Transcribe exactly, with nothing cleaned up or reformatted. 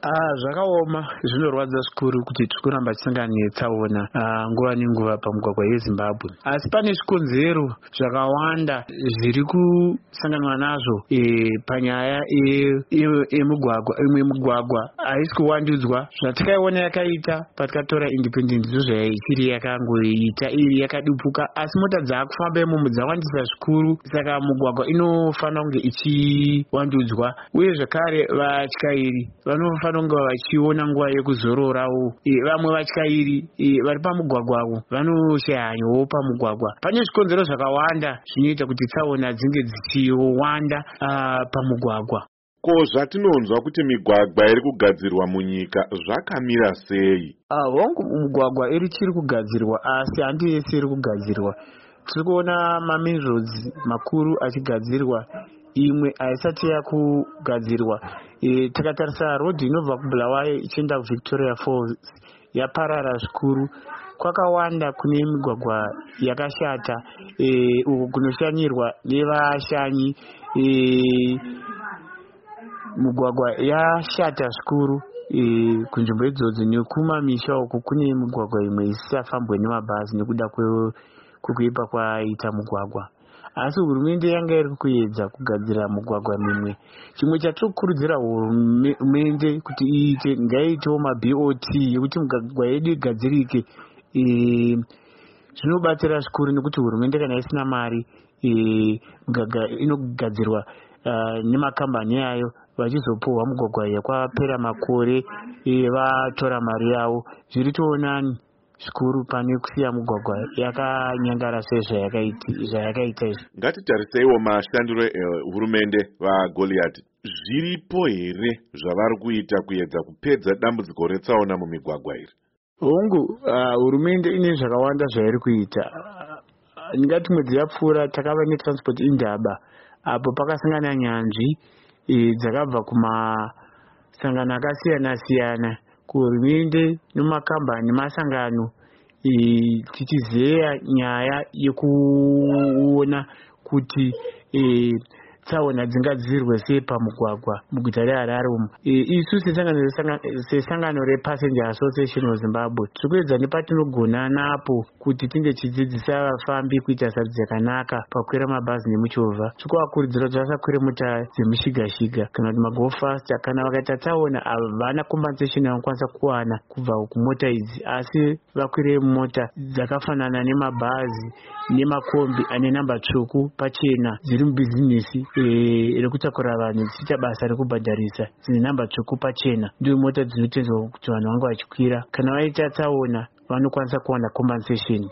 Ah, zvakaoma zvinorwadza zvikuru kuti tiri kuramba tisangana netsaona ah, nguva nenguva pamugwagwa yeZimbabwe. Asi pane zvikonzero zvakawanda zviri kusanganwa nazvo e, panyaya yemugwagwa. Imwe mugwagwa haisi kuwandudzwa zvatakaiona yakaita patakatora independence zvozvayaitiri yakangoita iri yakadupuka, asi mota dzaakufamba imomo dzawandisa zvikuru, saka mugwagwa inofanira kunge ichiwandudzwa, uye zvakare vatyairi vanofanira kunge vachiona nguva yekuzororawo. Vamwe vatyairi vari pamugwagwawo vanoshaya hanyowo pamugwagwa. Pane zvikonzero zvakawanda zvinoita kuti tsaona dzinge dzichiwanda pamugwagwa. Ko zvatinonzwa kuti migwagwa iri kugadzirwa munyika zvakamira sei? Hongu mugwagwa iri chiri kugadzirwa, asi handi yese iri kugadzirwa. Tiri kuona mamain roads makuru achigadzirwa, imwe haisati yakugadzirwa. E, takatarisa road inobva kuBulawayo ichienda kuVictoria Falls yaparara zvikuru. Kwakawanda kune migwagwa yakashata e, uku kunoshanyirwa nevashanyi. E, mugwagwa yashata zvikuru e, kunzvimbo idzodzo, nekumamisha uku kune migwagwa imwe isisafambwe nemabhazi nekuda kwekuipa kwaita mugwagwa. Asi hurumende yanga iri kuedza kugadzira mugwagwa mimwe. Chimwe chatiri kukurudzira hurumende kuti iite, ngaiitewo maB O T yekuti migwagwa yedu igadzirike. E, zvinobatsira zvikuru nekuti hurumende kana isina mari e, migwagwa inogadzirwa uh, nemakambani yayo, vachizopuhwa mugwagwa yakwapera makore e, vatora mari yavo. Zviri toonani zvikuru pane kusiya mugwagwa yakanyangara sezvayakaita izvi. Ngatitariseiwo mashandiro ehurumende vaGoliath. Zviripo here zvavari kuita kuedza kupedza dambudziko retsaona mumigwagwa iri? Hongu, hurumende ine zvakawanda zvairi kuita. Ndingati mwedzi yapfuura takava netransport indaba, apo pakasangana nyanzvi e, dzakabva kumasangano akasiyana siyana, kuhurumende nemakambani nemasangano, e, tichizeya nyaya yekuona kuti e, tsaona dzingadzirwe sei pamugwagwa muguta reHarare umu. E, isu sesangano rePassenger Association of Zimbabwe tiri kuedza nepatinogona napo kuti tinge tichidzidzisa vafambi kuita sarudzo yakanaka pakukwira mabhazi nemuchovha. Tiri kuvakurudzira kuti vasakwire mota dzemushiga-shiga kana kuti magofasta. Kana vakaita tsaona havana compensation yavanokwanisa kuwana kubva kumota idzi, asi vakwire mota dzakafanana nemabhazi nemakombi ane namba tsvuku pachena dziri mubhizinesi e, rekutakura vanhu dzichiita basa rekubhadharisa dzine namba tsvuku pachena. Ndiyo mota dzinotenzwa kuti vanhu vange vachikwira. Kana vaita tsaona vanokwanisa kuwana compensation.